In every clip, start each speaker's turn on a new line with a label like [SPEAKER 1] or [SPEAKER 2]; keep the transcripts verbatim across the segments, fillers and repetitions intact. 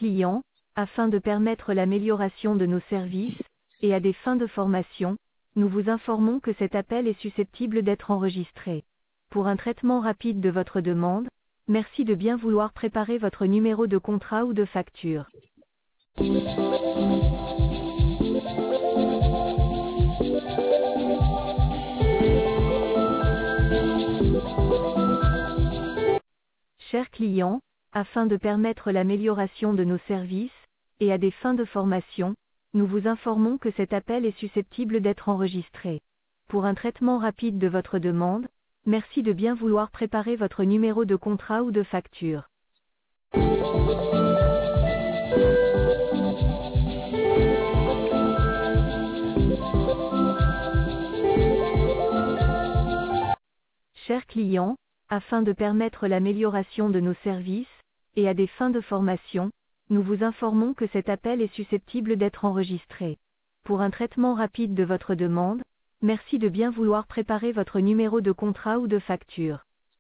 [SPEAKER 1] client, afin de permettre l'amélioration de nos services, et à des fins de formation, nous vous informons que cet appel est susceptible d'être enregistré. Pour un traitement rapide de votre demande, merci de bien vouloir préparer votre numéro de contrat ou de facture. Chers clients, afin de permettre l'amélioration de nos services, et à des fins de formation, nous vous informons que cet appel est susceptible d'être enregistré. Pour un traitement rapide de votre demande, merci de bien vouloir préparer votre numéro de contrat ou de facture. Chers clients, afin de permettre l'amélioration de nos services, et à des fins de formation, nous vous informons que cet appel est susceptible d'être enregistré. Pour un traitement rapide de votre demande, merci de bien vouloir préparer votre numéro de contrat ou de facture.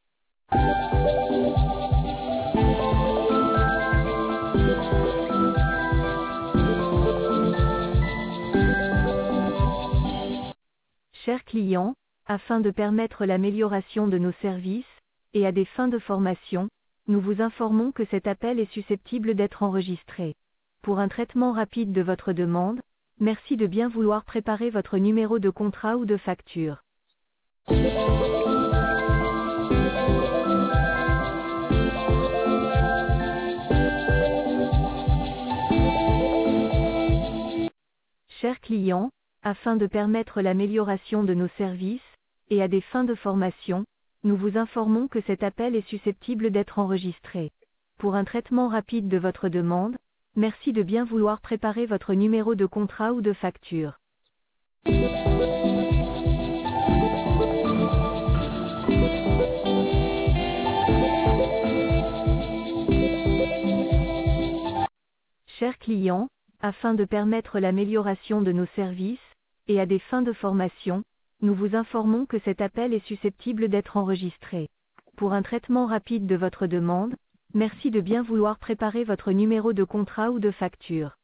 [SPEAKER 1] Chers clients, afin de permettre l'amélioration de nos services, et à des fins de formation, nous vous informons que cet appel est susceptible d'être enregistré. Pour un traitement rapide de votre demande, merci de bien vouloir préparer votre numéro de contrat ou de facture. Chers clients, afin de permettre l'amélioration de nos services, et à des fins de formation, nous vous informons que cet appel est susceptible d'être enregistré. Pour un traitement rapide de votre demande, merci de bien vouloir préparer votre numéro de contrat ou de facture. Chers clients, afin de permettre l'amélioration de nos services, et à des fins de formation, nous vous informons que cet appel est susceptible d'être enregistré. Pour un traitement rapide de votre demande, merci de bien vouloir préparer votre numéro de contrat ou de facture.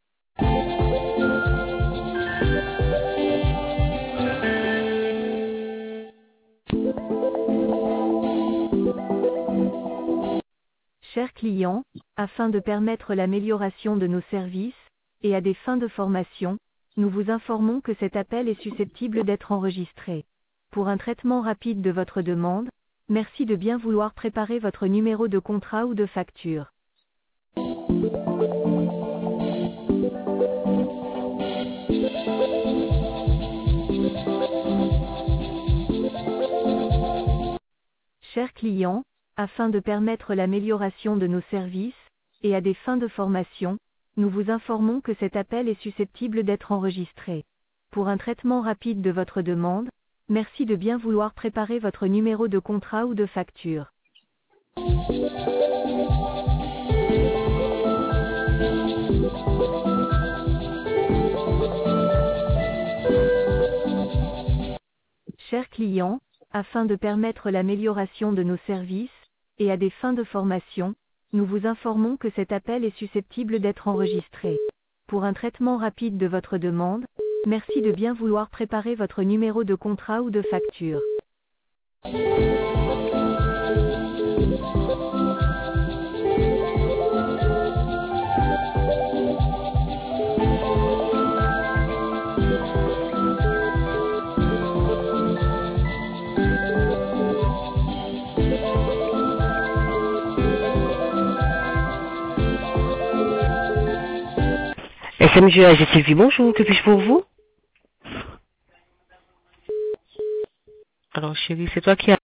[SPEAKER 1] Chers clients, afin de permettre l'amélioration de nos services, et à des fins de formation, nous vous informons que cet appel est susceptible d'être enregistré. Pour un traitement rapide de votre demande, merci de bien vouloir préparer votre numéro de contrat ou de facture. Chers clients, afin de permettre l'amélioration de nos services, et à des fins de formation, nous vous informons que cet appel est susceptible d'être enregistré. Pour un traitement rapide de votre demande, merci de bien vouloir préparer votre numéro de contrat ou de facture. Chers clients, afin de permettre l'amélioration de nos services, et à des fins de formation, nous vous informons que cet appel est susceptible d'être enregistré. Pour un traitement rapide de votre demande, merci de bien vouloir préparer votre numéro de contrat ou de facture.
[SPEAKER 2] S M G A G Sylvie, bonjour, que puis-je pour vous? Alors chérie, c'est toi qui as